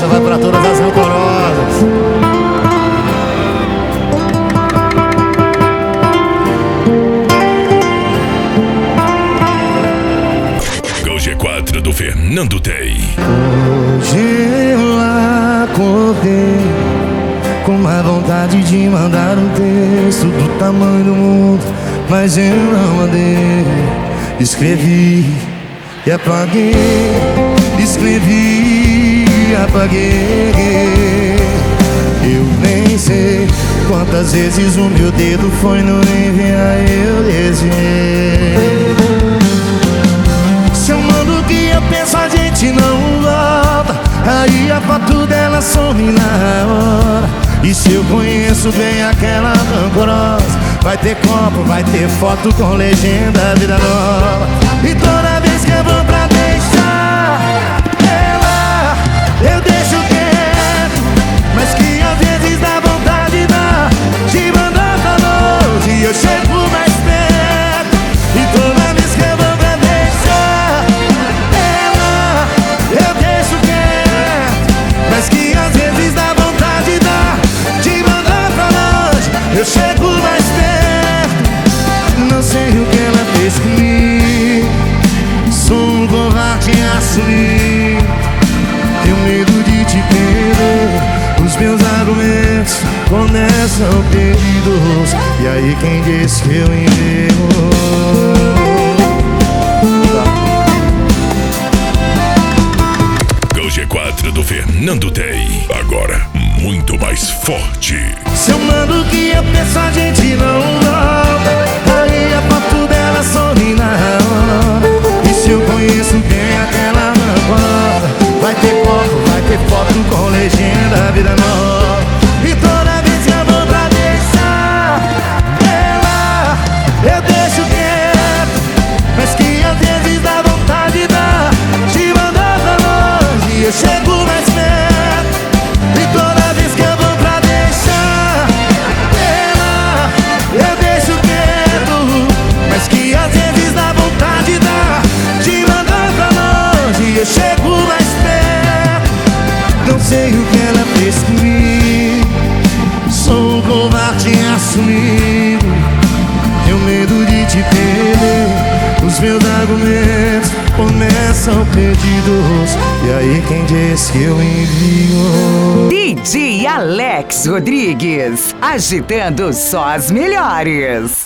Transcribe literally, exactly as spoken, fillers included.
Essa vai pra todas as rancorosas. O G quatro do Fernando Tey. Hoje eu acordei com uma vontade de mandar um texto do tamanho do mundo, mas eu não mandei. Escrevi e apaguei, escrevi e apaguei. Eu nem sei quantas vezes o meu dedo foi no enviar, eu desenhei. Se eu mando o que eu penso, a gente não volta. Aí a foto dela some na hora. E se eu conheço bem aquela rancorosa, vai ter copo, vai ter foto com legenda vida nova. E toda vez que eu vou pra deixar ela, eu deixo quieto, mas que às vezes dá vontade dá de mandar pra longe e eu chego mais perto. E toda vez que eu vou pra deixar ela, eu deixo quieto, mas que às vezes dá vontade dá de mandar pra longe, eu chego mais perto. Não sei o que ela fez comigo, sou um covarde a assumir. Tenho medo de te perder, os meus argumentos começam perdidos. E aí quem disse que eu enterro? O G quatro do Fernando Tey, agora muito mais forte. Se eu mando o que eu penso, a gente não volta. Aí a foto dela some na hora. E se eu conheço bem aquela rancorosa, vai ter copo, vai ter foto com legenda vida nova. E toda vez que eu vou pra deixar ela, eu deixo quieto, mas que às vezes dá vontade dá de mandar pra longe e eu chego mais perto. E toda vez que eu vou pra deixar ela, eu deixo quieto, mas que às vezes dá vontade dá de mandar pra longe e eu chego mais perto. Não sei o que ela fez comigo, sou um covarde assumido. Tenho medo de te perder, os meus argumentos começam perdidos. E aí quem diz que eu envio? D J Alex Rodrigues, agitando só as melhores.